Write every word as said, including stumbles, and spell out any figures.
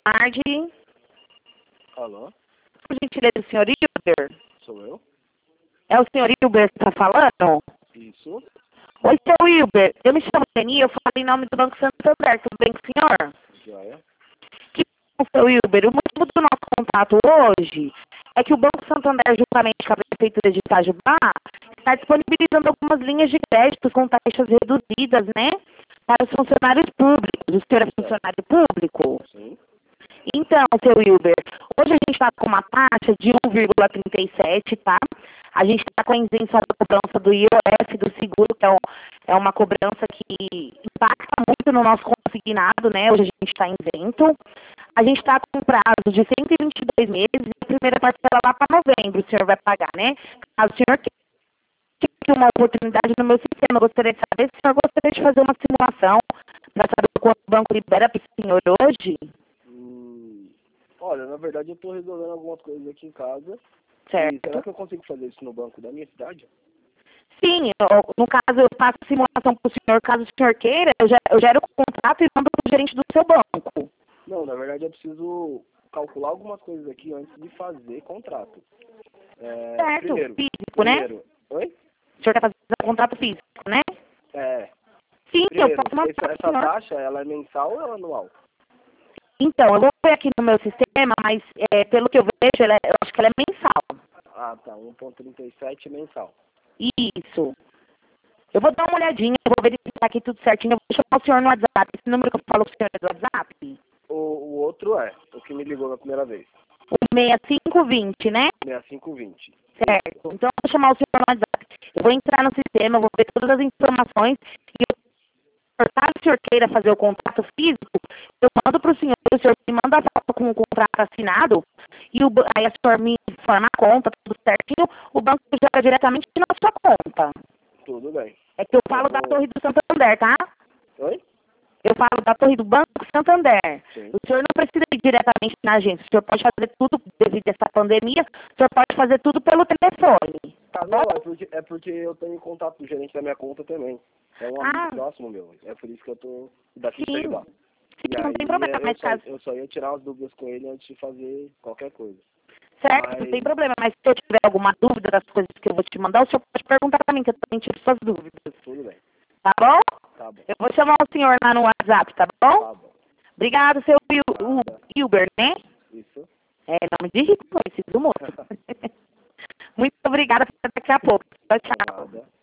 tarde. Alô? Por gentileza, o senhor Hilber? Sou eu? É o senhor Hilber que está falando? Isso. Oi, seu Hilber. Eu me chamo Deni, eu falo em nome do Banco Santander. Tudo bem com o senhor? Joia. Que bom, seu Hilber. O motivo do nosso contato hoje é que o Banco Santander, juntamente com a Prefeitura de Itajubá, está disponibilizando algumas linhas de crédito com taxas reduzidas, né? Para os funcionários públicos. O senhor é funcionário público? Sim. Então, seu Hilber, hoje a gente está com uma taxa de um vírgula trinta e sete, tá? A gente está com a isenção da cobrança do I O F, do seguro, que é, um, é uma cobrança que impacta muito no nosso consignado, né? Hoje a gente está isento. A gente está com um prazo de cento e vinte e dois meses e a primeira parcela lá para novembro o senhor vai pagar, né? Caso o senhor tenha uma oportunidade no meu sistema, eu gostaria de saber se o senhor gostaria de fazer uma simulação para saber quanto o banco libera para o senhor hoje. Hum, olha, na verdade eu estou resolvendo algumas coisas aqui em casa. Certo. E será que eu consigo fazer isso no banco da minha cidade? Sim, eu, no caso eu faço a simulação para o senhor, caso o senhor queira, eu, já, eu gero o contrato e mando para o gerente do seu banco. Não, na verdade eu preciso calcular algumas coisas aqui antes de fazer contrato. É, Certo, primeiro, físico, primeiro, né? Oi? O senhor está fazendo o contrato físico, né? É, Sim, eu primeiro, posso mandar essa, para o essa senhor. taxa, ela é mensal ou é anual? Então, eu vou ver aqui no meu sistema, mas é, pelo que eu vejo, ela é- eu acho que ela é mensal. Ah, tá, um vírgula trinta e sete mensal. Isso. Eu vou dar uma olhadinha, eu vou verificar aqui tudo certinho. Eu vou chamar o senhor no WhatsApp. Esse número que eu falo com o senhor é do WhatsApp? O, o outro é, o que me ligou na primeira vez, O seis cinco dois zero, né? sessenta e cinco vinte. Certo. Então, eu vou chamar o senhor no WhatsApp. Eu vou entrar no sistema, eu vou ver todas as informações. E eu, caso o senhor queira fazer o contrato físico, eu mando para o senhor, o senhor me manda a foto com o contrato assinado, e o, ba- aí o senhor me informa a conta, tudo certinho, o banco joga diretamente na sua conta. Tudo bem. É que eu Eu falo da vou... Torre do Santander, tá? Oi? Eu falo da Torre do Banco Santander. Sim. O senhor não precisa ir diretamente na agência. O senhor pode fazer tudo, devido a essa pandemia, o senhor pode fazer tudo pelo telefone. Tá bom? Não, é porque, é porque eu tenho contato com o gerente da minha conta também. É um amigo Ah, próximo meu. É por isso que eu tô daqui de sim. Itajubá. Sim, E não tem aí problema, é, eu mas só, caso... eu só ia tirar as dúvidas com ele antes de fazer qualquer coisa. Certo, não tem Mas problema. Mas se eu tiver alguma dúvida das coisas que eu vou te mandar, o senhor pode perguntar pra mim, que eu também tiro suas dúvidas. tudo bem. Tá bom? Tá bom. Eu vou chamar o senhor lá no WhatsApp, tá bom? Tá bom. Obrigado, seu Wil- o Nada. Hilber, né? Isso. É, nome de rico esse, do moço. Muito obrigada, até daqui a pouco. Tchau, tchau. Nada.